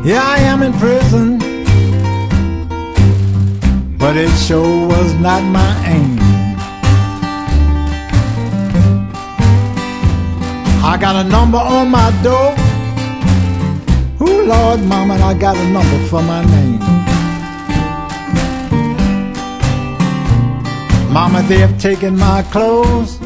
Yeah, I am in prison, but it sure was not my aim. I got a number on my door. Ooh, Lord, Mama, I got a number for my name. Mama, they have taken my clothes,